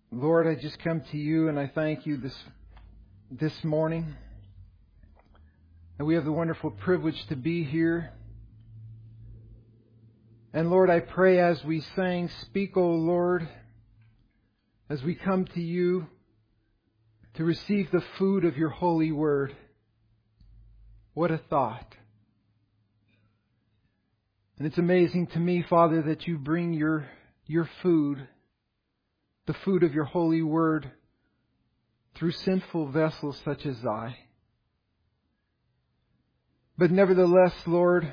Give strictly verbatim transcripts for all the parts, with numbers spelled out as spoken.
Lord, I just come to you and I thank you this this morning. And we have the wonderful privilege to be here. And Lord, I pray as we sang, speak, O Lord, as we come to you to receive the food of your holy word. What a thought. And it's amazing to me, Father, that you bring your, your food, the food of your holy word, through sinful vessels such as I. But nevertheless, Lord,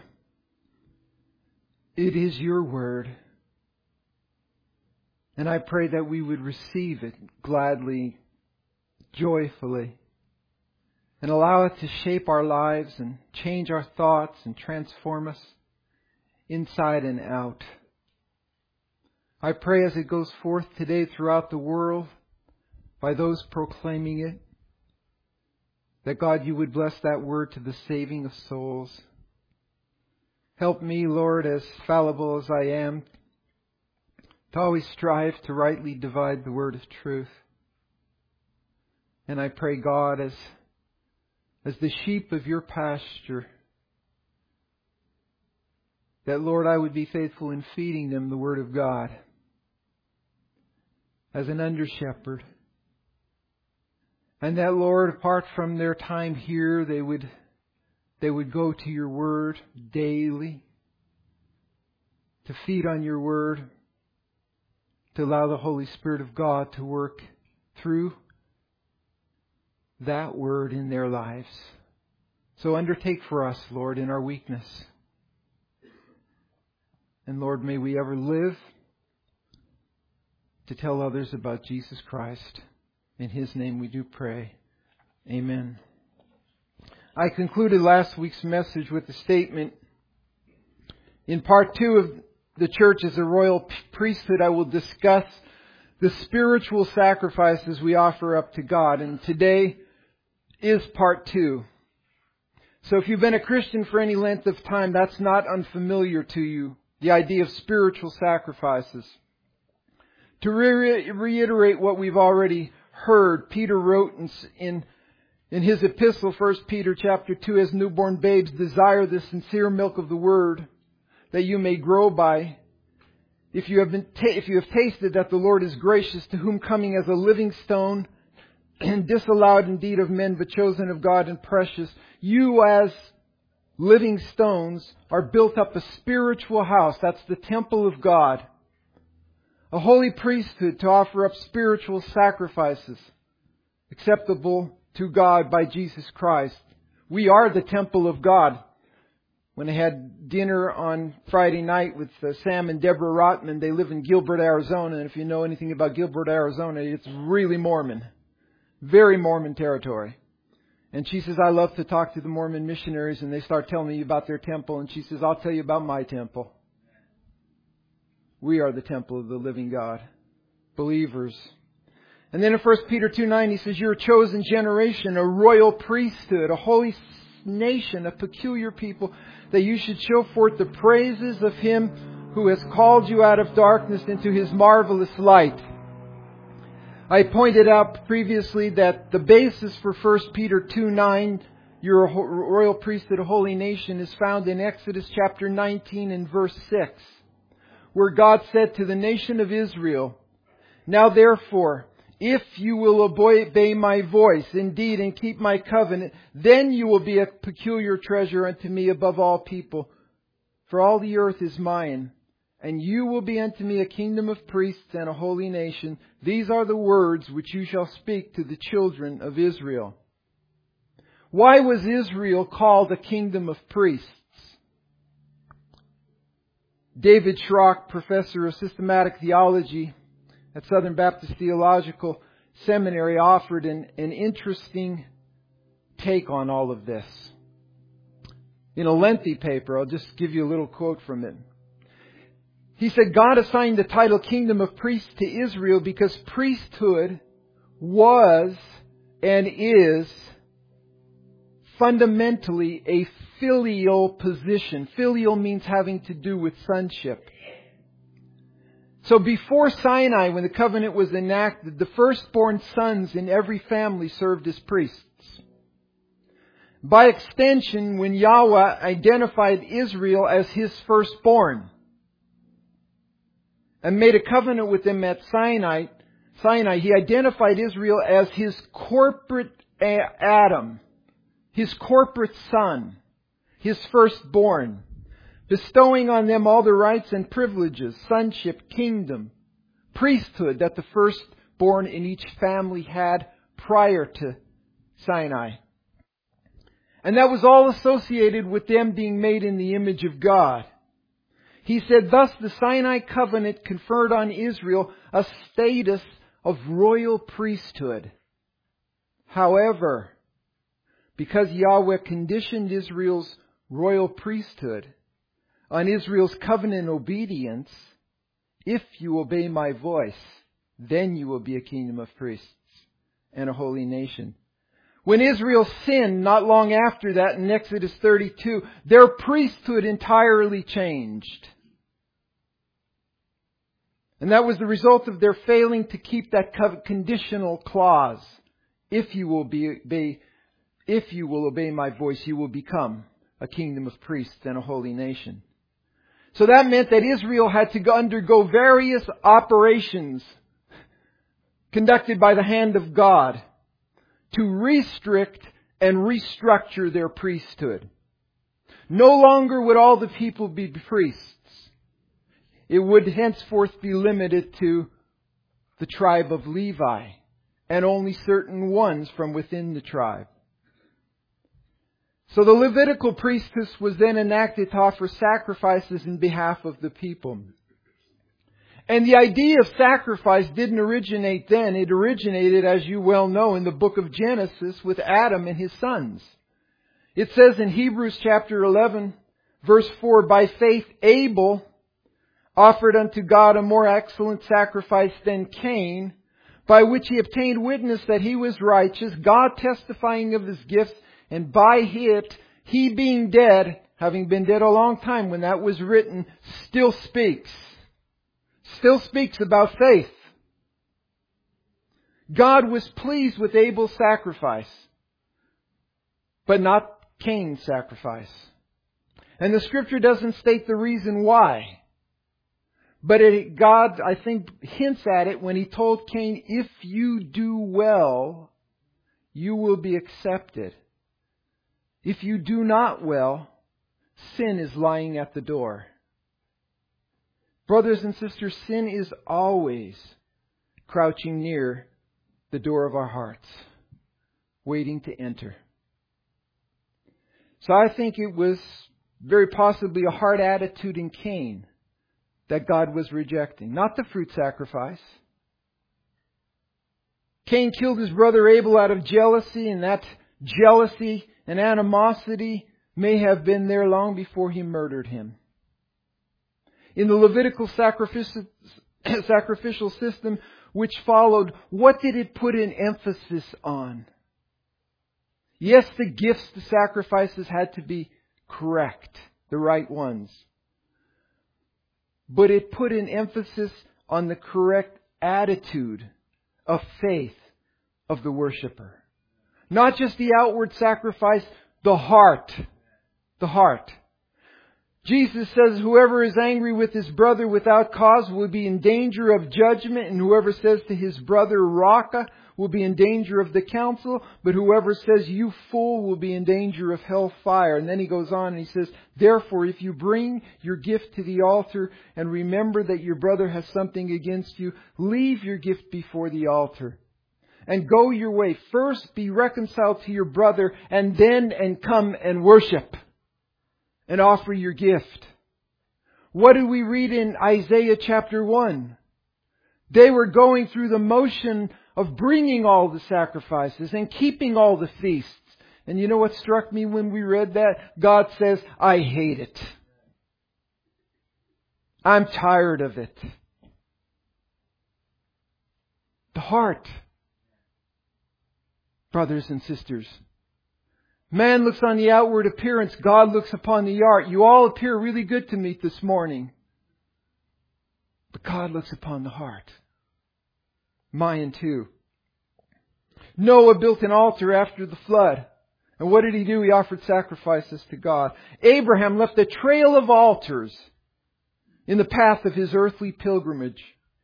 it is your word. And I pray that we would receive it gladly, joyfully, and allow it to shape our lives and change our thoughts and transform us inside and out. I pray as it goes forth today throughout the world by those proclaiming it, that God, you would bless that word to the saving of souls. Help me, Lord, as fallible as I am, to always strive to rightly divide the word of truth. And I pray, God, as, as the sheep of your pasture, that, Lord, I would be faithful in feeding them the word of God as an under-shepherd. And that, Lord, apart from their time here, they would they would go to your word daily, to feed on your word, to allow the Holy Spirit of God to work through that word in their lives. So undertake for us, Lord, in our weakness. And Lord, may we ever live to tell others about Jesus Christ. In His name we do pray. Amen. I concluded last week's message with the statement, in part two of the church as a royal priesthood, I will discuss the spiritual sacrifices we offer up to God. And today is part two. So if you've been a Christian for any length of time, that's not unfamiliar to you, the idea of spiritual sacrifices. To re- reiterate what we've already heard, Peter wrote in, in, in his epistle, First Peter chapter two, as newborn babes, desire the sincere milk of the word, that you may grow by. If you have been, ta- if you have tasted that the Lord is gracious, to whom coming as a living stone, and disallowed indeed of men, but chosen of God and precious, you as living stones are built up a spiritual house. That's the temple of God. A holy priesthood to offer up spiritual sacrifices acceptable to God by Jesus Christ. We are the temple of God. When I had dinner on Friday night with uh, Sam and Deborah Rotman, they live in Gilbert, Arizona. And if you know anything about Gilbert, Arizona, it's really Mormon. Very Mormon territory. And she says, I love to talk to the Mormon missionaries, and they start telling me about their temple. And she says, I'll tell you about my temple. We are the temple of the living God. Believers. And then in First Peter two nine, he says, you're a chosen generation, a royal priesthood, a holy nation, a peculiar people, that you should show forth the praises of Him who has called you out of darkness into His marvelous light. I pointed out previously that the basis for First Peter two nine, you're a royal priesthood, a holy nation, is found in Exodus chapter nineteen and verse six. Where God said to the nation of Israel, now therefore, if you will obey my voice indeed and keep my covenant, then you will be a peculiar treasure unto me above all people. For all the earth is mine, and you will be unto me a kingdom of priests and a holy nation. These are the words which you shall speak to the children of Israel. Why was Israel called a kingdom of priests? David Schrock, professor of systematic theology at Southern Baptist Theological Seminary, offered an, an interesting take on all of this. In a lengthy paper, I'll just give you a little quote from it. He said, God assigned the title Kingdom of Priests to Israel because priesthood was and is fundamentally a filial position. Filial means having to do with sonship. So before Sinai, when the covenant was enacted, the firstborn sons in every family served as priests. By extension, when Yahweh identified Israel as His firstborn and made a covenant with them at Sinai, Sinai, He identified Israel as His corporate Adam, His corporate son, His firstborn, bestowing on them all the rights and privileges, sonship, kingdom, priesthood that the firstborn in each family had prior to Sinai. And that was all associated with them being made in the image of God. He said, thus the Sinai covenant conferred on Israel a status of royal priesthood. However, because Yahweh conditioned Israel's royal priesthood on Israel's covenant obedience, if you obey my voice, then you will be a kingdom of priests and a holy nation. When Israel sinned not long after that in Exodus thirty-two, their priesthood entirely changed. And that was the result of their failing to keep that conditional clause. If you will be, obey, if you will obey my voice, you will become a kingdom of priests and a holy nation. So that meant that Israel had to undergo various operations conducted by the hand of God to restrict and restructure their priesthood. No longer would all the people be priests. It would henceforth be limited to the tribe of Levi and only certain ones from within the tribe. So the Levitical priesthood was then enacted to offer sacrifices in behalf of the people. And the idea of sacrifice didn't originate then. It originated, as you well know, in the book of Genesis with Adam and his sons. It says in Hebrews chapter eleven, verse four, by faith Abel offered unto God a more excellent sacrifice than Cain, by which he obtained witness that he was righteous, God testifying of his gifts, and by it, he being dead, having been dead a long time when that was written, still speaks. Still speaks about faith. God was pleased with Abel's sacrifice, but not Cain's sacrifice. And the Scripture doesn't state the reason why. But it, God, I think, hints at it when He told Cain, if you do well, you will be accepted. If you do not well, sin is lying at the door. Brothers and sisters, sin is always crouching near the door of our hearts, waiting to enter. So I think it was very possibly a hard attitude in Cain that God was rejecting, not the fruit sacrifice. Cain killed his brother Abel out of jealousy, and that jealousy and animosity may have been there long before he murdered him. In the Levitical sacrificial, sacrificial system which followed, what did it put an emphasis on? Yes, the gifts, the sacrifices had to be correct, the right ones. But it put an emphasis on the correct attitude of faith of the worshiper. Not just the outward sacrifice, the heart. The heart. Jesus says, whoever is angry with his brother without cause will be in danger of judgment, and whoever says to his brother, Raka, will be in danger of the council, but whoever says, you fool, will be in danger of hellfire. And then he goes on and he says, therefore, if you bring your gift to the altar and remember that your brother has something against you, leave your gift before the altar and go your way. First be reconciled to your brother, and then and come and worship and offer your gift. What do we read in Isaiah chapter one? They were going through the motion of bringing all the sacrifices and keeping all the feasts. And you know what struck me when we read that? God says, I hate it. I'm tired of it. The heart, brothers and sisters. Man looks on the outward appearance. God looks upon the heart. You all appear really good to me this morning. But God looks upon the heart. Mine too. Noah built an altar after the flood. And what did he do? He offered sacrifices to God. Abraham left a trail of altars in the path of his earthly pilgrimage.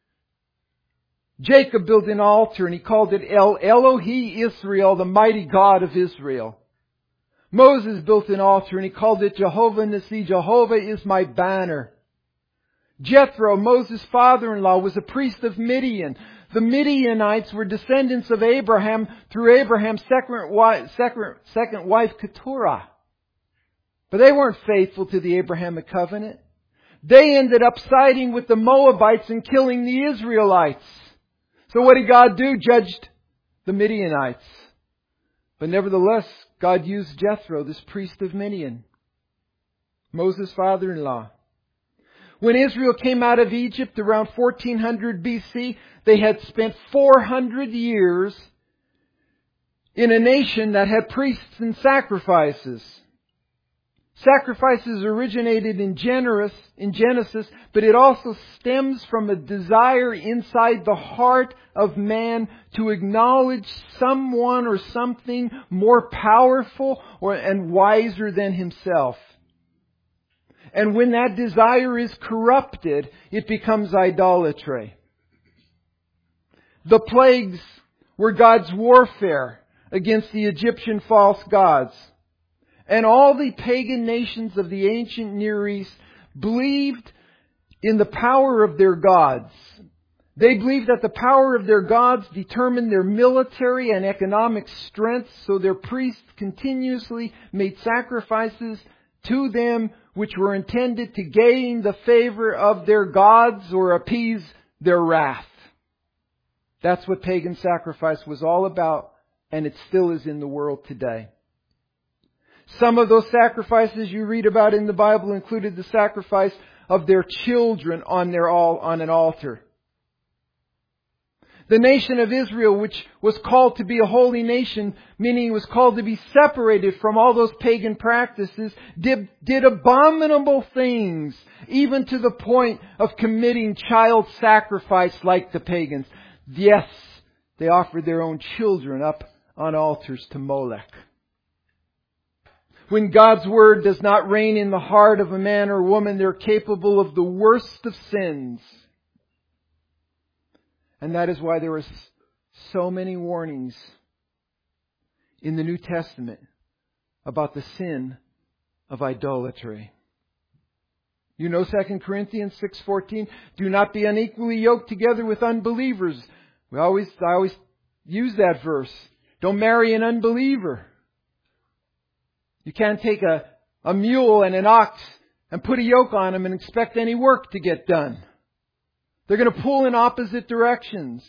Jacob built an altar and he called it El Elohi Israel, the mighty God of Israel. Moses built an altar and he called it Jehovah Nissi, Jehovah is my banner. Jethro, Moses' father-in-law, was a priest of Midian. The Midianites were descendants of Abraham through Abraham's second wife, second, second wife Keturah. But they weren't faithful to the Abrahamic covenant. They ended up siding with the Moabites and killing the Israelites. So what did God do? Judged the Midianites. But nevertheless, God used Jethro, this priest of Midian, Moses' father-in-law. When Israel came out of Egypt around fourteen hundred B C, they had spent four hundred years in a nation that had priests and sacrifices. Sacrifices originated in Genesis, in Genesis, but it also stems from a desire inside the heart of man to acknowledge someone or something more powerful or, and wiser than himself. And when that desire is corrupted, it becomes idolatry. The plagues were God's warfare against the Egyptian false gods. And all the pagan nations of the ancient Near East believed in the power of their gods. They believed that the power of their gods determined their military and economic strength, so their priests continuously made sacrifices to them which were intended to gain the favor of their gods or appease their wrath. That's what pagan sacrifice was all about, and it still is in the world today. Some of those sacrifices you read about in the Bible included the sacrifice of their children on their all on an altar. The nation of Israel, which was called to be a holy nation, meaning it was called to be separated from all those pagan practices, did, did abominable things, even to the point of committing child sacrifice like the pagans. Yes, they offered their own children up on altars to Molech. When God's Word does not reign in the heart of a man or woman, they're capable of the worst of sins. And that is why there are so many warnings in the New Testament about the sin of idolatry. You know Second Corinthians six fourteen, do not be unequally yoked together with unbelievers. We always, I always use that verse. Don't marry an unbeliever. You can't take a, a mule and an ox and put a yoke on them and expect any work to get done. They're going to pull in opposite directions.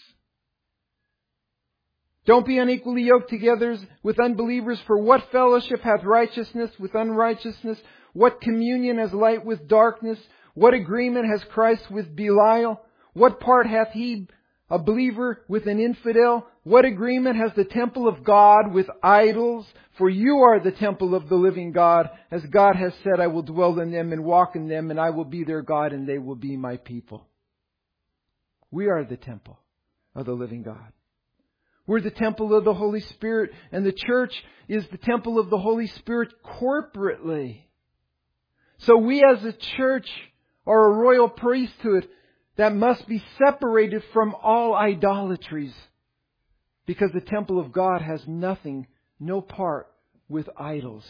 Don't be unequally yoked together with unbelievers, for what fellowship hath righteousness with unrighteousness? What communion has light with darkness? What agreement has Christ with Belial? What part hath he, a believer, with an infidel? What agreement has the temple of God with idols? For you are the temple of the living God. As God has said, I will dwell in them and walk in them, and I will be their God, and they will be my people. We are the temple of the living God. We're the temple of the Holy Spirit, and the church is the temple of the Holy Spirit corporately. So we as a church are a royal priesthood that must be separated from all idolatries, because the temple of God has nothing, no part with idols.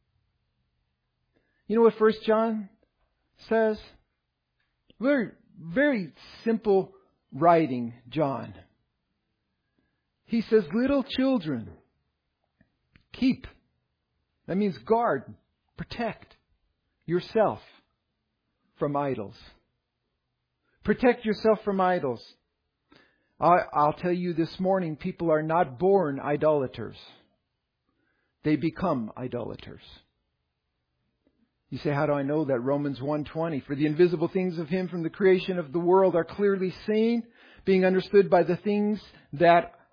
You know what First John says? Very, very simple writing, John. He says, little children, keep. That means guard, protect yourself from idols. Protect yourself from idols. I, I'll tell you this morning, people are not born idolaters. They become idolaters. You say, how do I know that? Romans one twenty. For the invisible things of Him from the creation of the world are clearly seen, being understood by the things that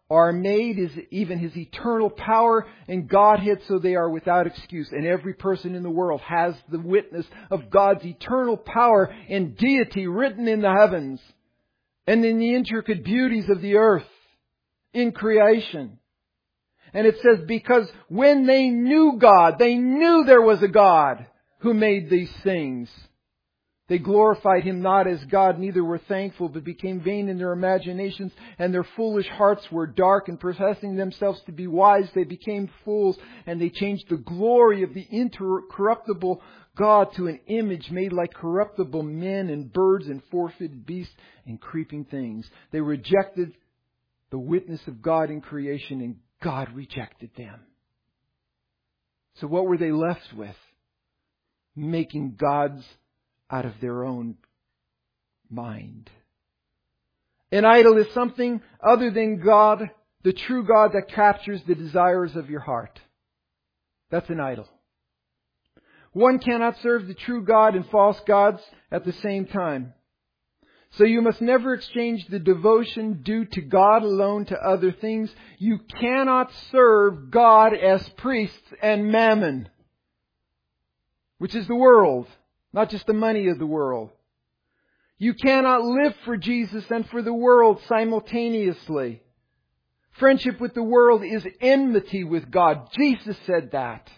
are made, is even His eternal power and Godhead, so they are without excuse. And every person in the world has the witness of God's eternal power and deity written in the heavens and in the intricate beauties of the earth in creation. And it says, because when they knew God, they knew there was a God who made these things. They glorified Him not as God, neither were thankful, but became vain in their imaginations, and their foolish hearts were dark, and professing themselves to be wise, they became fools, and they changed the glory of the incorruptible God to an image made like corruptible men and birds and four-footed beasts and creeping things. They rejected the witness of God in creation, and God rejected them. So what were they left with? Making gods out of their own mind. An idol is something other than God, the true God that captures the desires of your heart. That's an idol. One cannot serve the true God and false gods at the same time. So you must never exchange the devotion due to God alone to other things. You cannot serve God as priests and mammon, which is the world. Not just the money of the world. You cannot live for Jesus and for the world simultaneously. Friendship with the world is enmity with God. Jesus said that.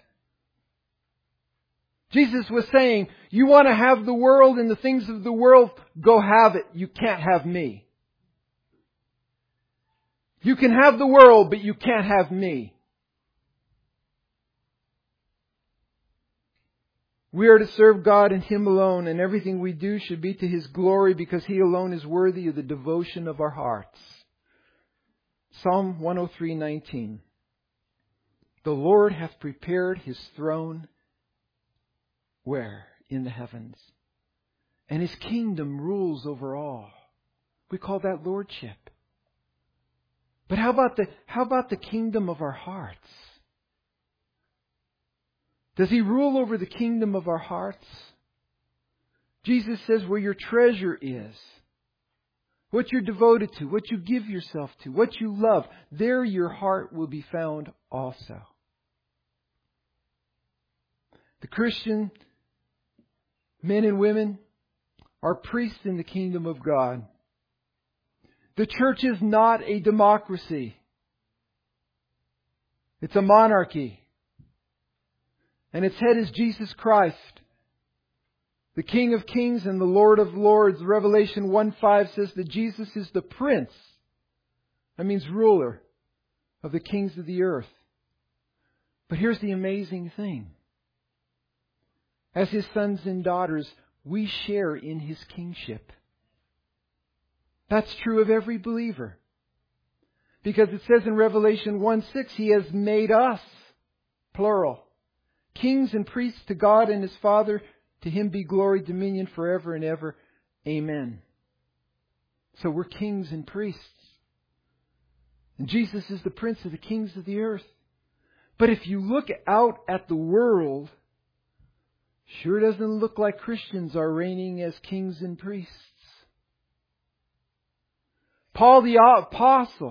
Jesus was saying, you want to have the world and the things of the world, go have it. You can't have me. You can have the world, but you can't have me. We are to serve God and Him alone, and everything we do should be to His glory, because He alone is worthy of the devotion of our hearts. Psalm one oh three nineteen. The Lord hath prepared His throne where? In the heavens. And His kingdom rules over all. We call that lordship. But how about the, how about the kingdom of our hearts? Does He rule over the kingdom of our hearts? Jesus says where your treasure is, what you're devoted to, what you give yourself to, what you love, there your heart will be found also. The Christian men and women are priests in the kingdom of God. The church is not a democracy. It's a monarchy. And its head is Jesus Christ, the King of Kings and the Lord of Lords. Revelation one five says that Jesus is the Prince. That means ruler of the kings of the earth. But here's the amazing thing. As His sons and daughters, we share in His kingship. That's true of every believer. Because it says in Revelation one six, He has made us, plural, kings and priests to God and His Father. To Him be glory, dominion forever and ever. Amen. So we're kings and priests. And Jesus is the Prince of the kings of the earth. But if you look out at the world, sure doesn't look like Christians are reigning as kings and priests. Paul the Apostle,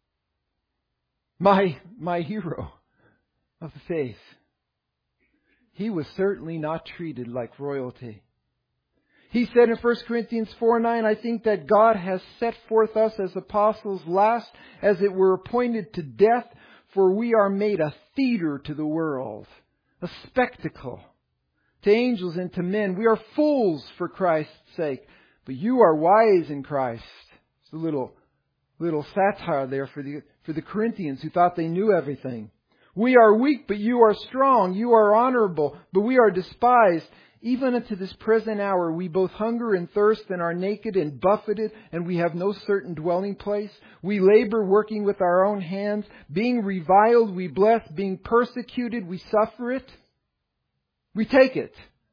my, my hero of the faith, he was certainly not treated like royalty. He said in First Corinthians four nine, I think that God has set forth us as apostles last, as it were appointed to death, for we are made a theater to the world, a spectacle to angels and to men. We are fools for Christ's sake, but you are wise in Christ. It's a little, little satire there for the, for the Corinthians who thought they knew everything. We are weak, but you are strong. You are honorable, but we are despised. Even unto this present hour we both hunger and thirst and are naked and buffeted, and we have no certain dwelling place. We labor, working with our own hands. Being reviled, we bless. Being persecuted, we suffer it. We take it.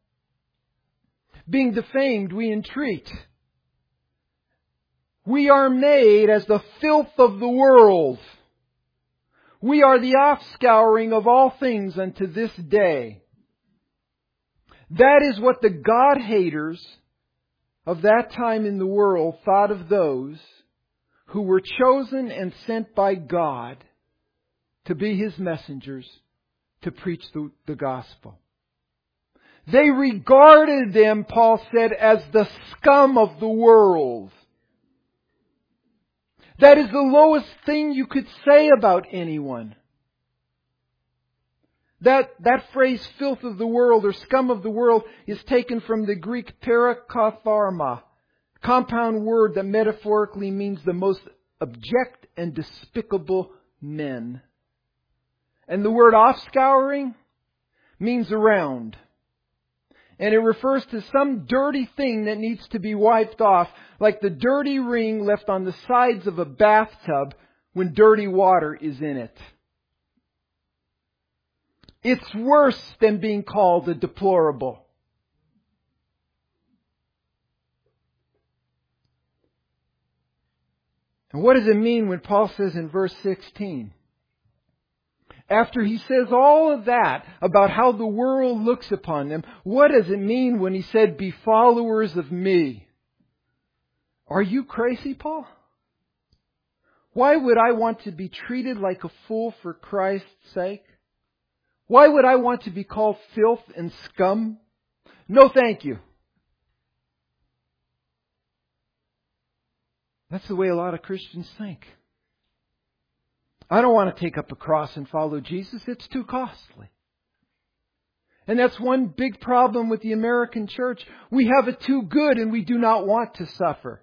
Being defamed, we entreat. We are made as the filth of the world. We are the offscouring of all things unto this day. That is what the God-haters of that time in the world thought of those who were chosen and sent by God to be His messengers to preach the, the gospel. They regarded them, Paul said, as the scum of the world. That is the lowest thing you could say about anyone. That, that phrase, filth of the world or scum of the world, is taken from the Greek parakatharma, compound word that metaphorically means the most abject and despicable men. And the word offscouring means around. And it refers to some dirty thing that needs to be wiped off, like the dirty ring left on the sides of a bathtub when dirty water is in it. It's worse than being called a deplorable. And what does it mean when Paul says in verse sixteen? After he says all of that about how the world looks upon them, what does it mean when he said, be followers of me? Are you crazy, Paul? Why would I want to be treated like a fool for Christ's sake? Why would I want to be called filth and scum? No, thank you. That's the way a lot of Christians think. I don't want to take up a cross and follow Jesus. It's too costly. And that's one big problem with the American church. We have it too good and we do not want to suffer.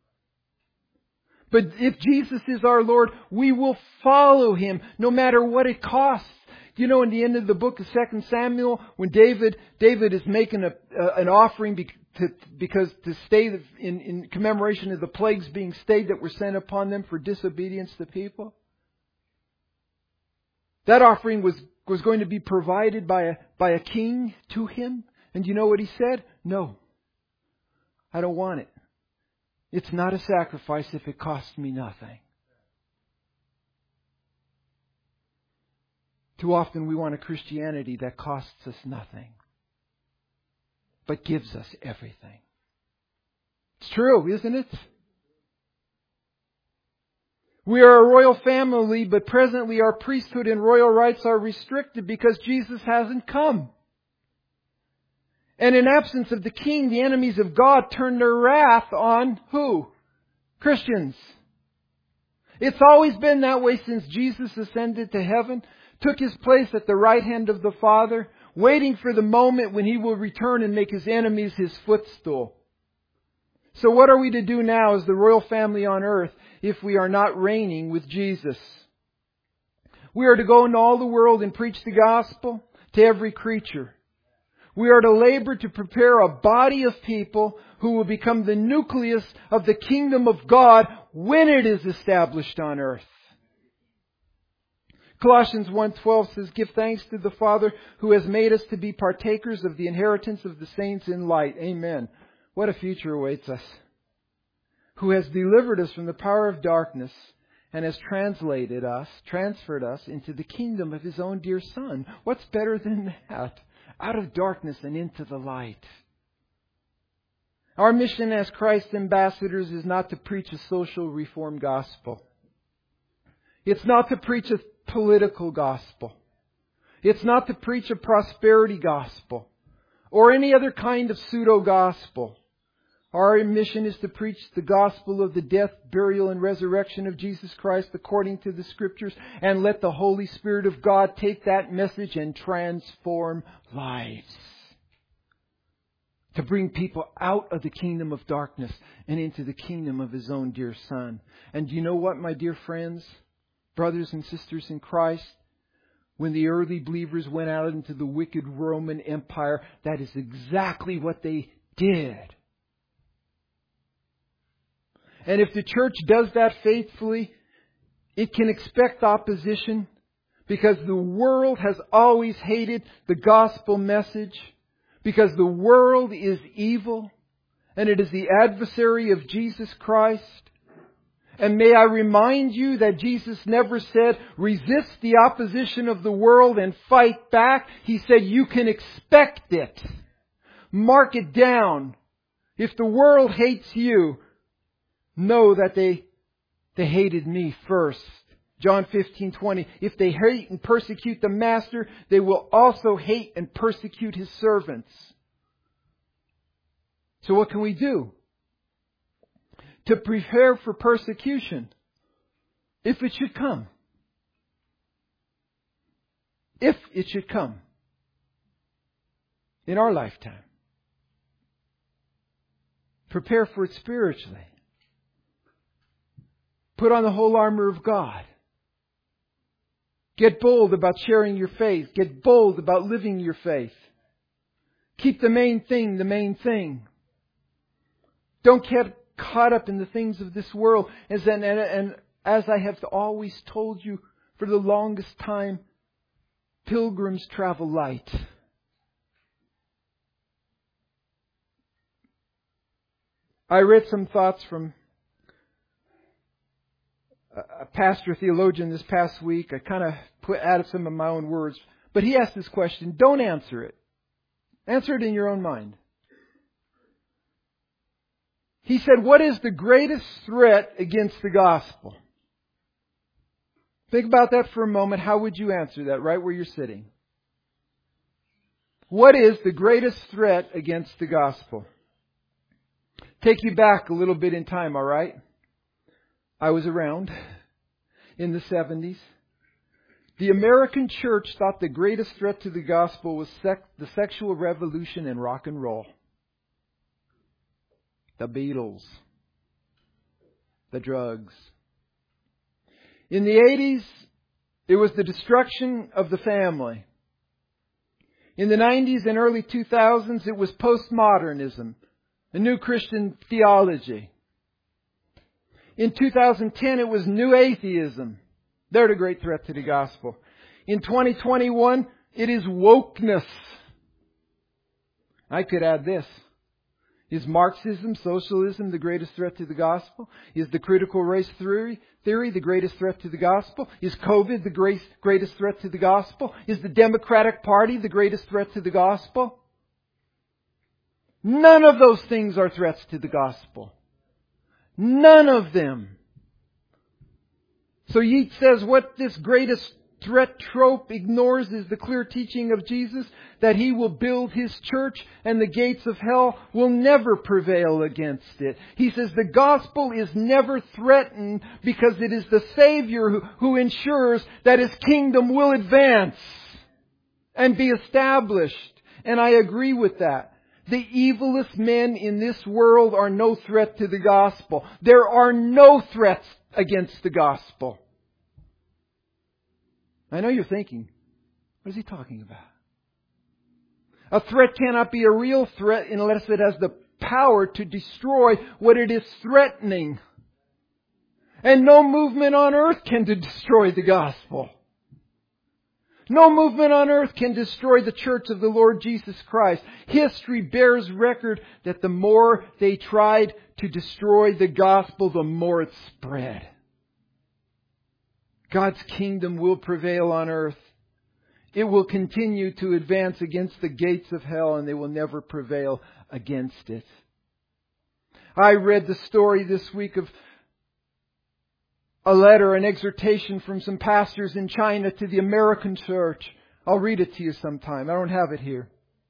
But if Jesus is our Lord, we will follow Him no matter what it costs. You know, in the end of the book of Second Samuel, when David David is making a, uh, an offering be, to, because to stay in, in commemoration of the plagues being stayed that were sent upon them for disobedience to people. That offering was, was going to be provided by a, by a king to him. And you know what he said? No, I don't want it. It's not a sacrifice if it costs me nothing. Too often we want a Christianity that costs us nothing, but gives us everything. It's true, isn't it? We are a royal family, but presently our priesthood and royal rights are restricted because Jesus hasn't come. And in absence of the king, the enemies of God turn their wrath on who? Christians. It's always been that way since Jesus ascended to heaven, took His place at the right hand of the Father, waiting for the moment when He will return and make His enemies His footstool. So what are we to do now as the royal family on earth if we are not reigning with Jesus? We are to go into all the world and preach the gospel to every creature. We are to labor to prepare a body of people who will become the nucleus of the kingdom of God when it is established on earth. Colossians one twelve says, give thanks to the Father who has made us to be partakers of the inheritance of the saints in light. Amen. What a future awaits us. Who has delivered us from the power of darkness and has translated us, transferred us into the kingdom of His own dear Son. What's better than that? Out of darkness and into the light. Our mission as Christ's ambassadors is not to preach a social reform gospel. It's not to preach a political gospel. It's not to preach a prosperity gospel or any other kind of pseudo-gospel. Our mission is to preach the gospel of the death, burial, and resurrection of Jesus Christ according to the Scriptures, and let the Holy Spirit of God take that message and transform lives. To bring people out of the kingdom of darkness and into the kingdom of His own dear Son. And do you know what, my dear friends, brothers and sisters in Christ? When the early believers went out into the wicked Roman Empire, that is exactly what they did. And if the church does that faithfully, it can expect opposition because the world has always hated the gospel message, because the world is evil and it is the adversary of Jesus Christ. And may I remind you that Jesus never said, resist the opposition of the world and fight back. He said, you can expect it. Mark it down. If the world hates you, know that they They hated me first. John fifteen twenty. If they hate and persecute the master, they will also hate and persecute his servants. So what can we do to prepare for persecution if it should come? If it should come in our lifetime. Prepare for it spiritually. Put on the whole armor of God. Get bold about sharing your faith. Get bold about living your faith. Keep the main thing the main thing. Don't get caught up in the things of this world. As and, and, and as I have always told you for the longest time, pilgrims travel light. I read some thoughts from a pastor theologian this past week. I kind of put added some of my own words. But he asked this question. Don't answer it. Answer it in your own mind. He said, what is the greatest threat against the gospel? Think about that for a moment. How would you answer that right where you're sitting? What is the greatest threat against the gospel? Take you back a little bit in time, all right? I was around in the seventies. The American church thought the greatest threat to the gospel was sec- the sexual revolution and rock and roll. The Beatles. The drugs. In the eighties, it was the destruction of the family. In the nineties and early two thousands, it was postmodernism, a new Christian theology. In two thousand ten, it was new atheism. They're the great threat to the gospel. In twenty twenty-one, it is wokeness. I could add this. Is Marxism, socialism the greatest threat to the gospel? Is the critical race theory, theory the greatest threat to the gospel? Is COVID the great, greatest threat to the gospel? Is the Democratic Party the greatest threat to the gospel? None of those things are threats to the gospel. None of them. So Yeats says what this greatest threat trope ignores is the clear teaching of Jesus that He will build His church and the gates of hell will never prevail against it. He says the gospel is never threatened because it is the Savior who, who ensures that His kingdom will advance and be established. And I agree with that. The evilest men in this world are no threat to the gospel. There are no threats against the gospel. I know you're thinking, what is he talking about? A threat cannot be a real threat unless it has the power to destroy what it is threatening. And no movement on earth can destroy the gospel. No movement on earth can destroy the church of the Lord Jesus Christ. History bears record that the more they tried to destroy the gospel, the more it spread. God's kingdom will prevail on earth. It will continue to advance against the gates of hell, and they will never prevail against it. I read the story this week of a letter, an exhortation from some pastors in China to the American church. I'll read it to you sometime. I don't have it here.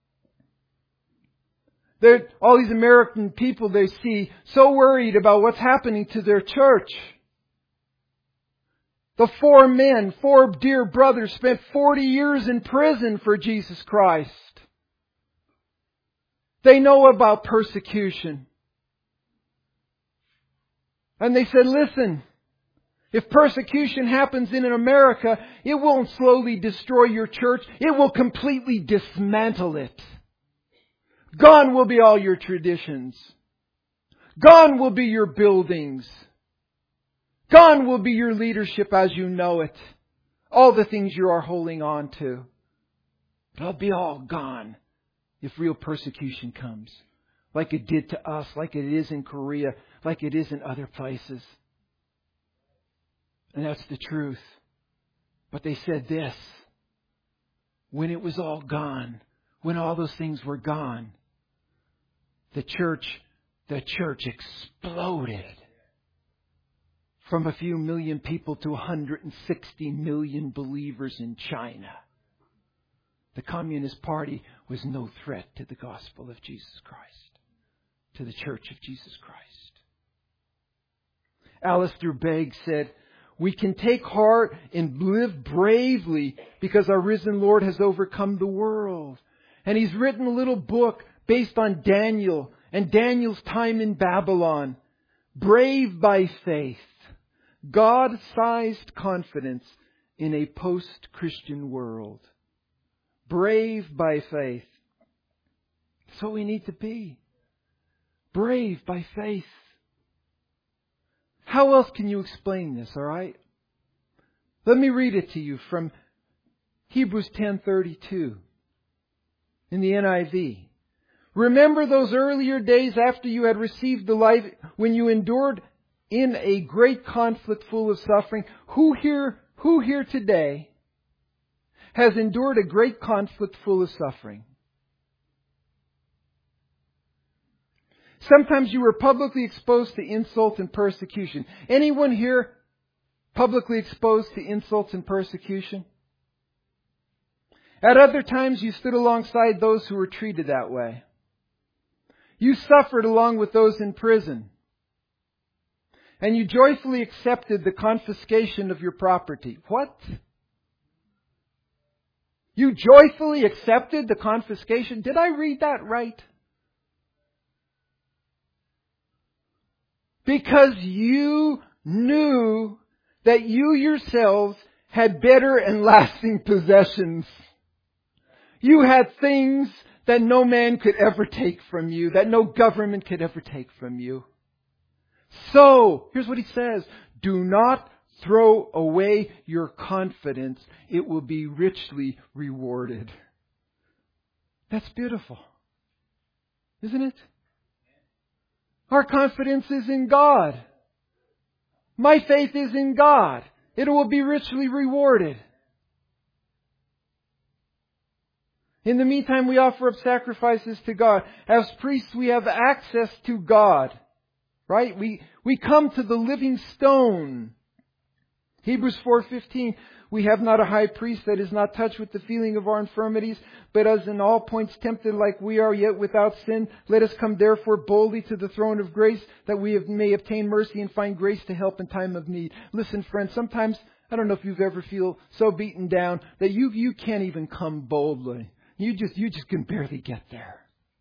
They're, all these American people they see so worried about what's happening to their church. The four men, four dear brothers, spent forty years in prison for Jesus Christ. They know about persecution. And they said, listen, if persecution happens in America, it won't slowly destroy your church. It will completely dismantle it. Gone will be all your traditions. Gone will be your buildings. Gone will be your leadership as you know it. All the things you are holding on to. It'll be all gone if real persecution comes. Like it did to us, like it is in Korea, like it is in other places. And that's the truth. But they said this. When it was all gone, when all those things were gone, the church, the church exploded. from a few million people to one hundred sixty million believers in China. The Communist Party was no threat to the gospel of Jesus Christ, to the Church of Jesus Christ. Alistair Begg said, "We can take heart and live bravely because our risen Lord has overcome the world." And he's written a little book based on Daniel and Daniel's time in Babylon. Brave by faith. God-sized confidence in a post-Christian world. Brave by faith. That's what we need to be. Brave by faith. How else can you explain this, all right? Let me read it to you from Hebrews ten thirty-two in the N I V. "Remember those earlier days after you had received the light, when you endured in a great conflict full of suffering. Who here, who here today has endured a great conflict full of suffering? Sometimes you were publicly exposed to insult and persecution. Anyone here publicly exposed to insults and persecution? At other times you stood alongside those who were treated that way. You suffered along with those in prison. And you joyfully accepted the confiscation of your property." What? You joyfully accepted the confiscation? Did I read that right? Because you knew that you yourselves had better and lasting possessions. You had things that no man could ever take from you, that no government could ever take from you. So, here's what he says. Do not throw away your confidence. It will be richly rewarded. That's beautiful. Isn't it? Our confidence is in God. My faith is in God. It will be richly rewarded. In the meantime, we offer up sacrifices to God. As priests, we have access to God. Right? We, we come to the living stone. Hebrews four fifteen, "We have not a high priest that is not touched with the feeling of our infirmities, but as in all points tempted like we are, yet without sin. Let us come therefore boldly to the throne of grace, that we have, may obtain mercy and find grace to help in time of need." Listen, friends, sometimes, I don't know if you've ever feel so beaten down that you, you can't even come boldly. You just, you just can barely get there.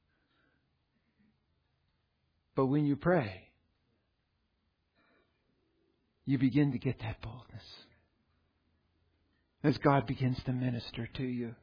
But when you pray, you begin to get that boldness as God begins to minister to you.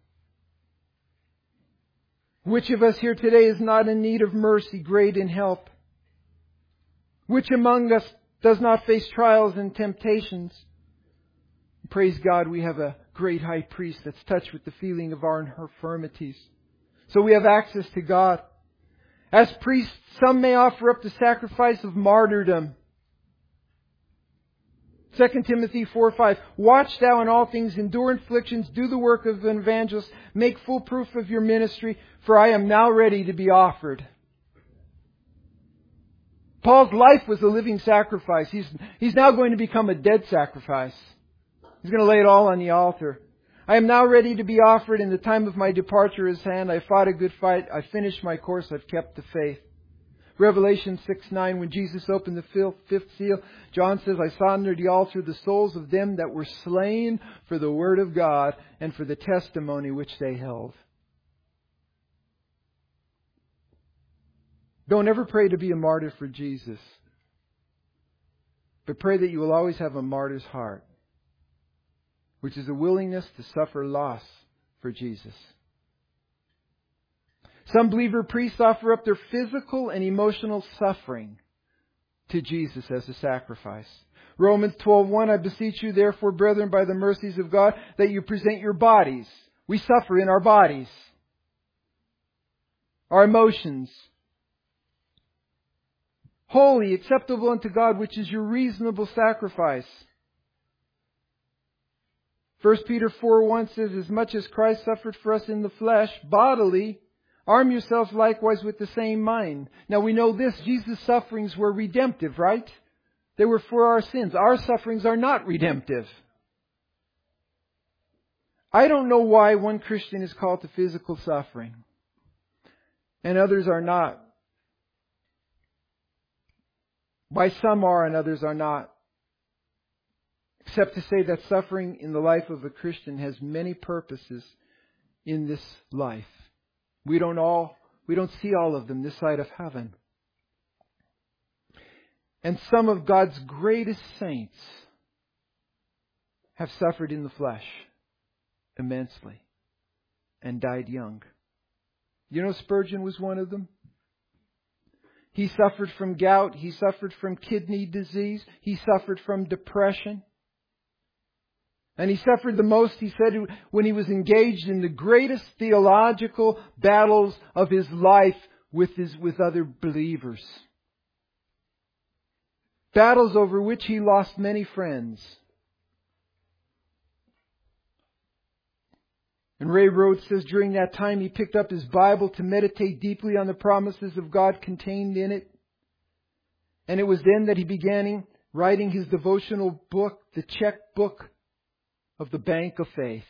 Which of us here today is not in need of mercy, grace, and help? Which among us does not face trials and temptations? Praise God, we have a great high priest that's touched with the feeling of our infirmities. So we have access to God. As priests, some may offer up the sacrifice of martyrdom. Second Timothy four five, "Watch thou in all things, endure afflictions, do the work of an evangelist, make full proof of your ministry, for I am now ready to be offered." Paul's life was a living sacrifice. He's, he's now going to become a dead sacrifice. He's going to lay it all on the altar. "I am now ready to be offered, and the time of my departure is at hand. I fought a good fight. I finished my course. I've kept the faith." Revelation six nine, when Jesus opened the fifth seal, John says, "I saw under the altar the souls of them that were slain for the word of God and for the testimony which they held." Don't ever pray to be a martyr for Jesus, but pray that you will always have a martyr's heart, which is a willingness to suffer loss for Jesus. Some believer priests offer up their physical and emotional suffering to Jesus as a sacrifice. Romans twelve one, "I beseech you therefore, brethren, by the mercies of God, that you present your bodies." We suffer in our bodies, our emotions. "Holy, acceptable unto God, which is your reasonable sacrifice." First Peter four one says, "As much as Christ suffered for us in the flesh, bodily, arm yourselves likewise with the same mind." Now we know this, Jesus' sufferings were redemptive, right? They were for our sins. Our sufferings are not redemptive. I don't know why one Christian is called to physical suffering and others are not. Why some are and others are not. Except to say that suffering in the life of a Christian has many purposes in this life. We don't all, we don't see all of them this side of heaven. And some of God's greatest saints have suffered in the flesh immensely and died young. You know, Spurgeon was one of them. He suffered from gout. He suffered from kidney disease. He suffered from depression. And he suffered the most, he said, when he was engaged in the greatest theological battles of his life with his, with other believers. Battles over which he lost many friends. And Ray Rhodes says during that time he picked up his Bible to meditate deeply on the promises of God contained in it. And it was then that he began writing his devotional book, the checkbook of the Bank of Faith.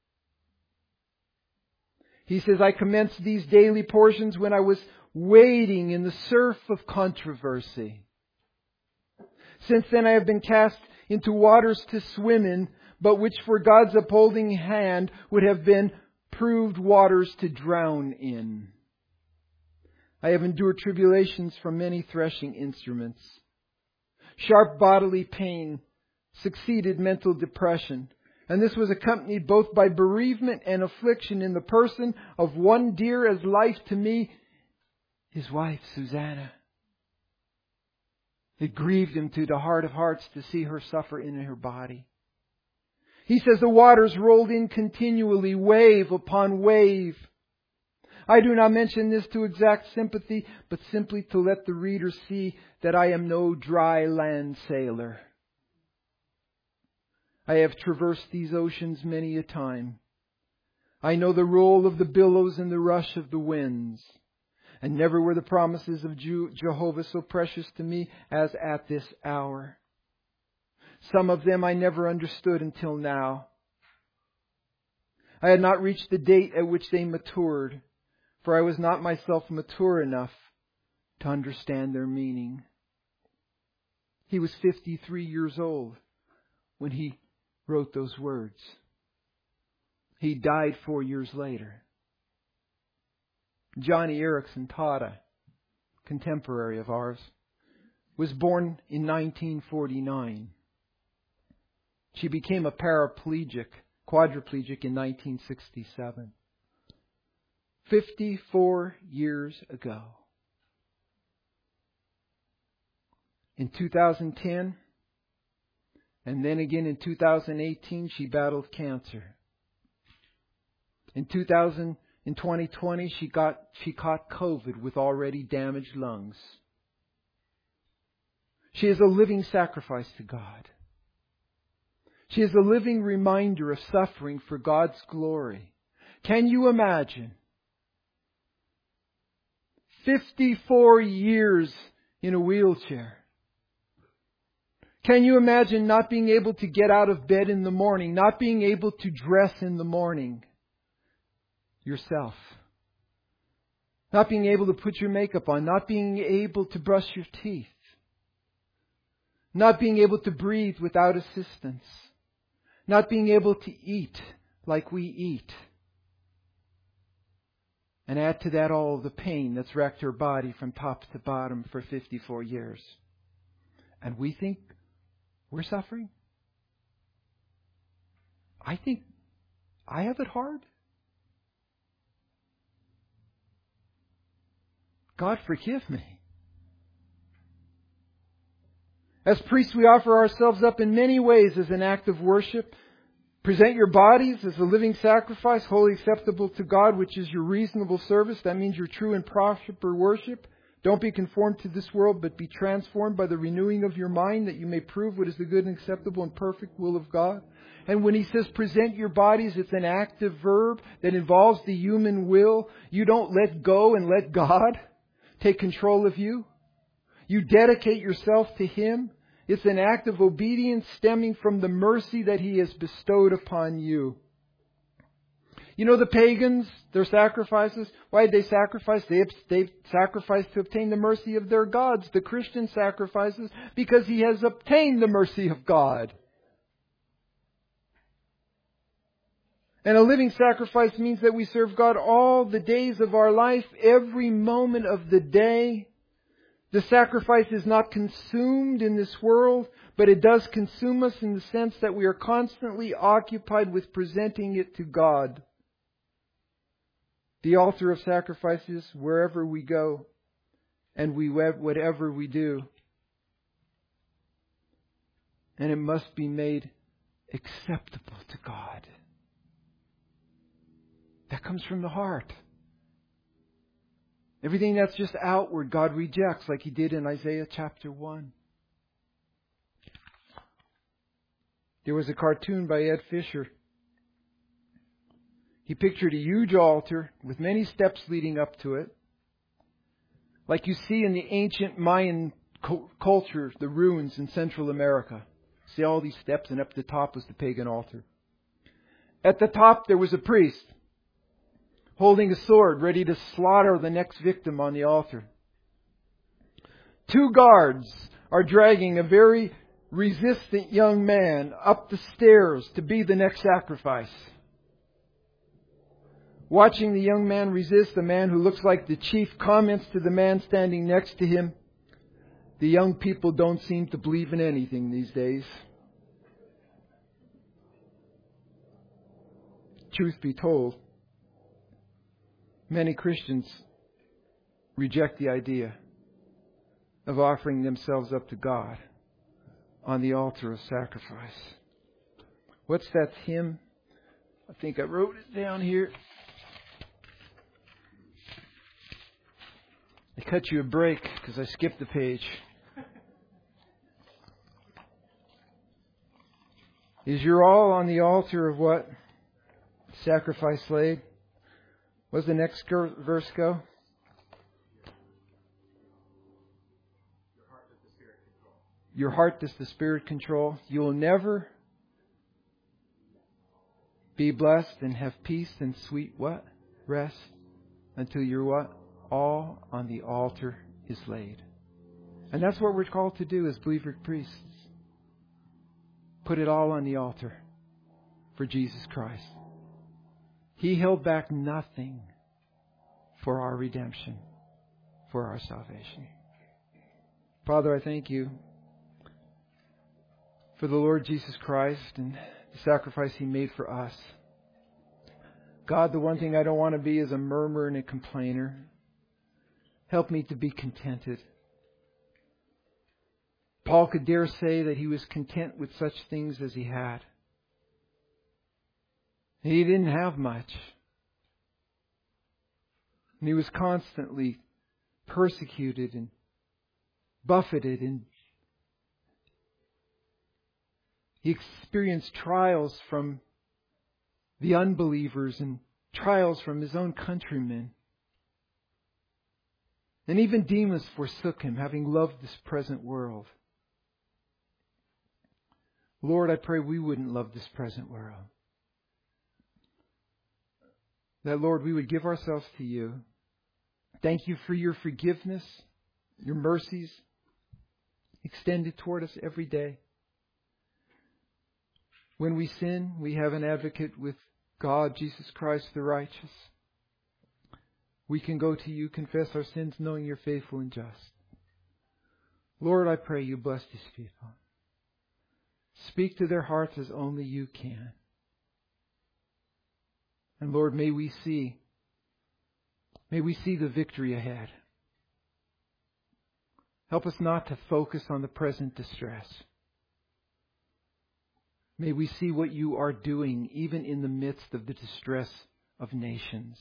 He says, I commenced these daily portions when I was wading in the surf of controversy. Since then I have been cast into waters to swim in, but which for God's upholding hand would have been proved waters to drown in. I have endured tribulations from many threshing instruments. Sharp bodily pain succeeded mental depression. And this was accompanied both by bereavement and affliction in the person of one dear as life to me, his wife, Susanna. It grieved him to the heart of hearts to see her suffer in her body. He says the waters rolled in continually, wave upon wave. I do not mention this to exact sympathy, but simply to let the reader see that I am no dry land sailor. I have traversed these oceans many a time. I know the roll of the billows and the rush of the winds. And never were the promises of Jehovah so precious to me as at this hour. Some of them I never understood until now. I had not reached the date at which they matured, for I was not myself mature enough to understand their meaning. He was fifty-three years old when he wrote those words. He died four years later. Johnny Erickson Tata, contemporary of ours, was born in nineteen forty-nine. She became a paraplegic, quadriplegic in nineteen sixty-seven. fifty-four years ago. In two thousand ten, and then again in two thousand eighteen, she battled cancer. In two thousand, in twenty twenty, she got she caught COVID with already damaged lungs. She is a living sacrifice to God. She is a living reminder of suffering for God's glory. Can you imagine? fifty-four years in a wheelchair. Can you imagine not being able to get out of bed in the morning, not being able to dress in the morning yourself, not being able to put your makeup on, not being able to brush your teeth, not being able to breathe without assistance, not being able to eat like we eat. And add to that all the pain that's wrecked her body from top to bottom for fifty-four years. And we think we're suffering? I think I have it hard. God forgive me. As priests, we offer ourselves up in many ways as an act of worship. Present your bodies as a living sacrifice, wholly acceptable to God, which is your reasonable service. That means your true and proper worship. Don't be conformed to this world, but be transformed by the renewing of your mind, that you may prove what is the good and acceptable and perfect will of God. And when he says present your bodies, it's an active verb that involves the human will. You don't let go and let God take control of you. You dedicate yourself to Him It's an act of obedience stemming from the mercy that He has bestowed upon you. You know the pagans, their sacrifices, why did they sacrifice? They, they sacrificed to obtain the mercy of their gods. The Christian sacrifices because he has obtained the mercy of God. And a living sacrifice means that we serve God all the days of our life, every moment of the day. The sacrifice is not consumed in this world, but it does consume us in the sense that we are constantly occupied with presenting it to God. The altar of sacrifice is wherever we go and we whatever we do. And it must be made acceptable to God. That comes from the heart. Everything that's just outward, God rejects, like He did in Isaiah chapter one. There was a cartoon by Ed Fisher. He pictured a huge altar with many steps leading up to it, like you see in the ancient Mayan culture, the ruins in Central America. See all these steps, and up at the top was the pagan altar. At the top there was a priest holding a sword, ready to slaughter the next victim on the altar. Two guards are dragging a very resistant young man up the stairs to be the next sacrifice. Watching the young man resist, the man who looks like the chief comments to the man standing next to him, "The young people don't seem to believe in anything these days." Truth be told, many Christians reject the idea of offering themselves up to God on the altar of sacrifice. What's that hymn? I think I wrote it down here. I cut you a break because I skipped the page. Is your all on the altar of what? Sacrifice laid. What's the next verse go? Your heart does the Spirit control. You will never be blessed and have peace and sweet what? Rest until you're what? All on the altar is laid. And that's what we're called to do as believer priests. Put it all on the altar for Jesus Christ. He held back nothing for our redemption, for our salvation. Father, I thank You for the Lord Jesus Christ and the sacrifice He made for us. God, the one thing I don't want to be is a murmurer and a complainer. Help me to be contented. Paul could dare say that he was content with such things as he had. He didn't have much. And he was constantly persecuted and buffeted, and he experienced trials from the unbelievers and trials from his own countrymen. And even Demas forsook him, having loved this present world. Lord, I pray we wouldn't love this present world. That, Lord, we would give ourselves to You. Thank You for Your forgiveness, Your mercies extended toward us every day. When we sin, we have an advocate with God, Jesus Christ the righteous. We can go to You, confess our sins, knowing You're faithful and just. Lord, I pray You bless these people. Speak to their hearts as only You can. And Lord, may we see, may we see the victory ahead. Help us not to focus on the present distress. May we see what You are doing even in the midst of the distress of nations.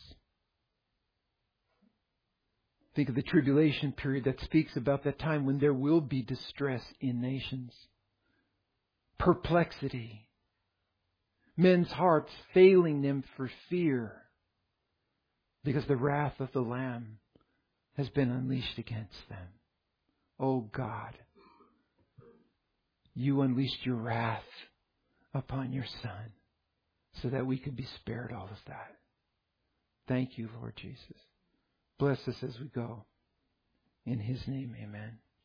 Think of the tribulation period that speaks about that time when there will be distress in nations. Perplexity. Men's hearts failing them for fear because the wrath of the Lamb has been unleashed against them. Oh God, you unleashed your wrath upon your Son so that we could be spared all of that. Thank you, Lord Jesus. Bless us as we go. In His name, amen.